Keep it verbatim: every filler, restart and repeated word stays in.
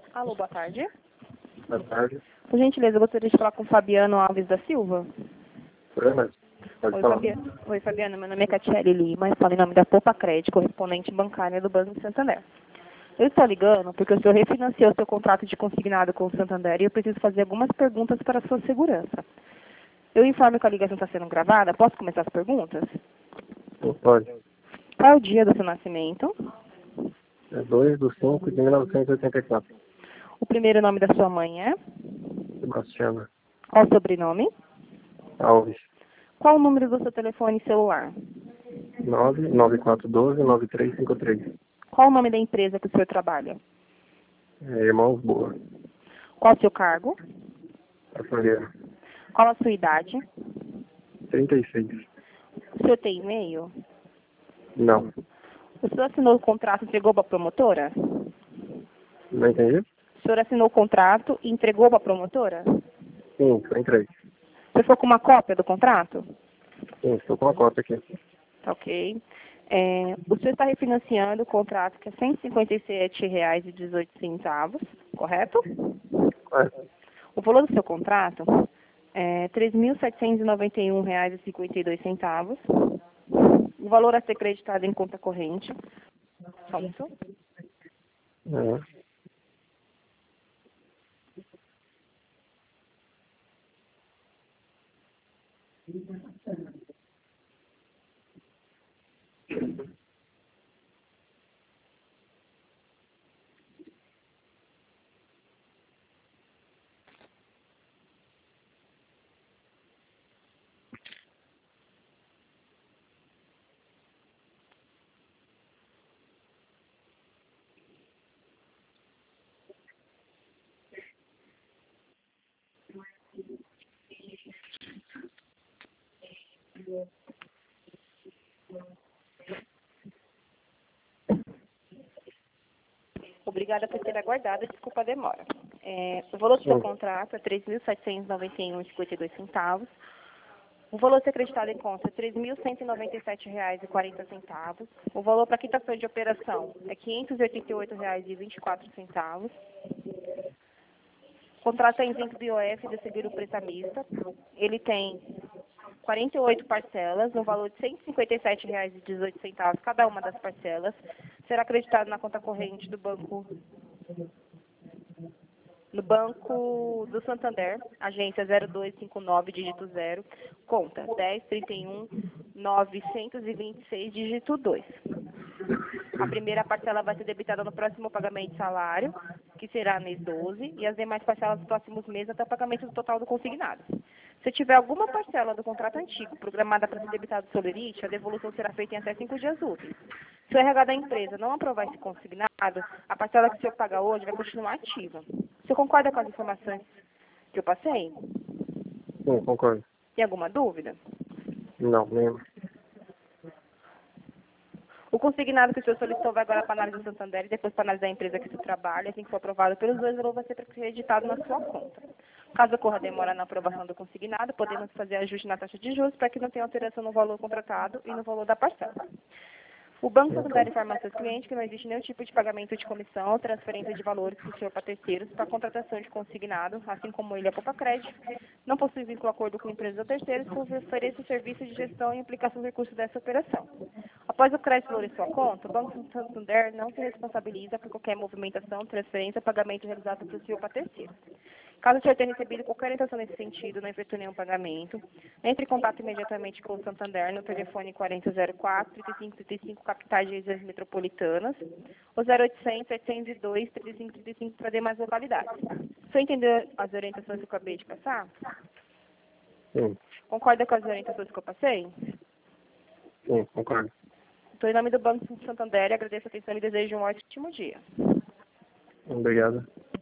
Alô, boa tarde. Boa tarde. Por gentileza, eu gostaria de falar com o Fabiano Alves da Silva. Programa? Pode Oi, falar. Fabiano. Oi, Fabiano. Meu nome é Catiele Lima e falo em nome da Poupa Crédito, correspondente bancária do Banco de Santander. Eu estou ligando porque o senhor refinanciou seu contrato de consignado com o Santander e eu preciso fazer algumas perguntas para a sua segurança. Eu informo que a ligação está sendo gravada. Posso começar as perguntas? Não pode. Qual é o dia do seu nascimento? É dois de cinco de mil novecentos e oitenta e quatro. O primeiro nome da sua mãe é? Sebastiana Qual o sobrenome? Alves. Qual o número do seu telefone celular? nove nove quatro um dois nove três cinco três. Qual o nome da empresa que o senhor trabalha? É, Irmãos Boa. Qual o seu cargo? Açougueiro. Qual a sua idade? trinta e seis. O senhor tem e-mail? Não. O senhor assinou o contrato e entregou para a promotora? Não entendi? O senhor assinou o contrato e entregou para a promotora? Sim, eu entrei. O senhor ficou com uma cópia do contrato? Sim, estou com a cópia aqui. Tá ok. É, o senhor está refinanciando o contrato que é cento e cinquenta e sete reais e dezoito centavos, correto? É. O valor do seu contrato é três mil setecentos e noventa e um reais e cinquenta e dois centavos. O valor a ser creditado em conta corrente. Só isso. É. Obrigada por ter aguardado, desculpa a demora. É, o valor do seu Sim. contrato é três mil setecentos e noventa e um reais e cinquenta e dois centavos. O valor a ser acreditado em conta é três mil cento e noventa e sete reais e quarenta centavos. O valor para quitação de operação é quinhentos e oitenta e oito reais e vinte e quatro centavos. O contrato é isento do I O F e do seguro prestamista. Ele tem quarenta e oito parcelas, no valor de cento e cinquenta e sete reais e dezoito centavos cada uma das parcelas. Será acreditado na conta corrente do banco no Banco do Santander, agência zero dois cinco nove, dígito zero, conta dez trinta e um novecentos e vinte e seis, dígito dois. A primeira parcela vai ser debitada no próximo pagamento de salário, que será mês doze, e as demais parcelas nos próximos meses até o pagamento do total do consignado. Se tiver alguma parcela do contrato antigo programada para ser debitada do Solerite, a devolução será feita em até cinco dias úteis. Se o R H da empresa não aprovar esse consignado, a parcela que o senhor paga hoje vai continuar ativa. O senhor concorda com as informações que eu passei? Sim, concordo. Tem alguma dúvida? Não, nenhuma. O consignado que o senhor solicitou vai agora para a análise do Santander e depois para a análise da empresa que o senhor trabalha. Assim que for aprovado pelos dois, o valor vai ser acreditado na sua conta. Caso ocorra demora na aprovação do consignado, podemos fazer ajuste na taxa de juros para que não tenha alteração no valor contratado e no valor da parcela. O Banco Santander informa a seus clientes que não existe nenhum tipo de pagamento de comissão ou transferência de valores do senhor para terceiros para contratação de consignado, assim como ele, a Poupa Crédito, não possui vínculo acordo com empresas ou terceiros que ofereçam serviço de gestão e aplicação de recursos dessa operação. Após o crédito valor em sua conta, o Banco Santander não se responsabiliza por qualquer movimentação, transferência ou pagamento realizado pelo senhor para terceiros. Caso o senhor tenha recebido qualquer orientação nesse sentido, não efetue nenhum pagamento, entre em contato imediatamente com o Santander no telefone quarenta zero quatro, trinta e cinco trinta e cinco, capitais de regiões metropolitanas, ou zero oitocentos, setecentos e dois, trinta e cinco trinta e cinco para demais localidades. O senhor entendeu as orientações que eu acabei de passar? Sim, Concorda com as orientações que eu passei? sim, concordo. Estou em nome do Banco Santander e agradeço a atenção e desejo um ótimo dia. Obrigado.